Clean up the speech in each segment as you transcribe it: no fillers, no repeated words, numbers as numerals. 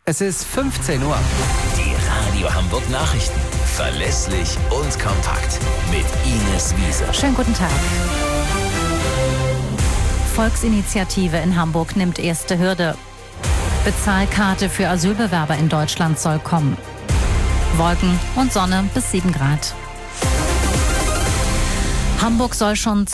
Es ist 15 Uhr. Die Radio Hamburg Nachrichten. Verlässlich und kompakt. Mit Ines Wiese. Schönen guten Tag. Volksinitiative in Hamburg nimmt erste Hürde. Bezahlkarte für Asylbewerber in Deutschland soll kommen. Wolken und Sonne bis 7 Grad. Hamburg soll schon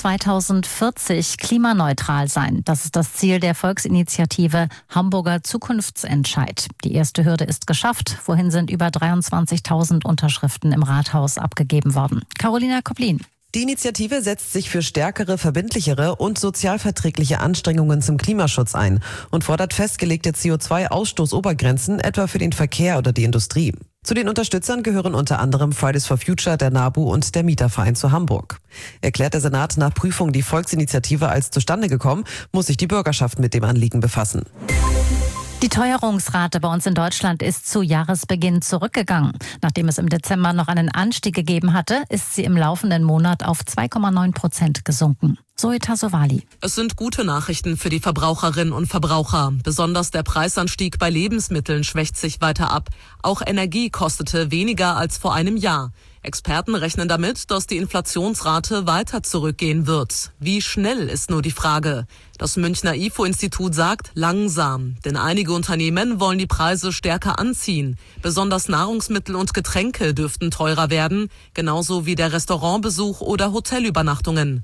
2040 klimaneutral sein. Das ist das Ziel der Volksinitiative Hamburger Zukunftsentscheid. Die erste Hürde ist geschafft. Vorhin sind über 23.000 Unterschriften im Rathaus abgegeben worden. Carolina Koplin. Die Initiative setzt sich für stärkere, verbindlichere und sozialverträgliche Anstrengungen zum Klimaschutz ein und fordert festgelegte CO2-Ausstoßobergrenzen, etwa für den Verkehr oder die Industrie. Zu den Unterstützern gehören unter anderem Fridays for Future, der NABU und der Mieterverein zu Hamburg. Erklärt der Senat nach Prüfung die Volksinitiative als zustande gekommen, muss sich die Bürgerschaft mit dem Anliegen befassen. Die Teuerungsrate bei uns in Deutschland ist zu Jahresbeginn zurückgegangen. Nachdem es im Dezember noch einen Anstieg gegeben hatte, ist sie im laufenden Monat auf 2,9% gesunken. Zoe Tassovali. Es sind gute Nachrichten für die Verbraucherinnen und Verbraucher. Besonders der Preisanstieg bei Lebensmitteln schwächt sich weiter ab. Auch Energie kostete weniger als vor einem Jahr. Experten rechnen damit, dass die Inflationsrate weiter zurückgehen wird. Wie schnell ist nur die Frage. Das Münchner IFO-Institut sagt langsam, denn einige Unternehmen wollen die Preise stärker anziehen. Besonders Nahrungsmittel und Getränke dürften teurer werden, genauso wie der Restaurantbesuch oder Hotelübernachtungen.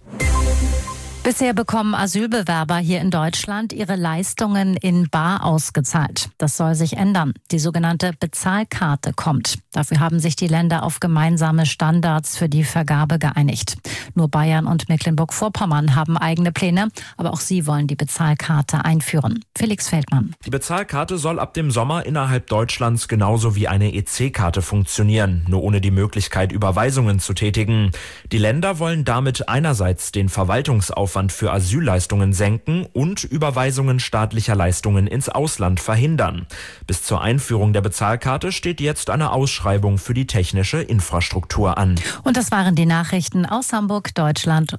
Bisher bekommen Asylbewerber hier in Deutschland ihre Leistungen in bar ausgezahlt. Das soll sich ändern. Die sogenannte Bezahlkarte kommt. Dafür haben sich die Länder auf gemeinsame Standards für die Vergabe geeinigt. Nur Bayern und Mecklenburg-Vorpommern haben eigene Pläne, aber auch sie wollen die Bezahlkarte einführen. Felix Feldmann. Die Bezahlkarte soll ab dem Sommer innerhalb Deutschlands genauso wie eine EC-Karte funktionieren, nur ohne die Möglichkeit, Überweisungen zu tätigen. Die Länder wollen damit einerseits den Verwaltungsaufwand für Asylleistungen senken und Überweisungen staatlicher Leistungen ins Ausland verhindern. Bis zur Einführung der Bezahlkarte steht jetzt eine Ausschreibung für die technische Infrastruktur an. Und das waren die Nachrichten aus Hamburg, Deutschland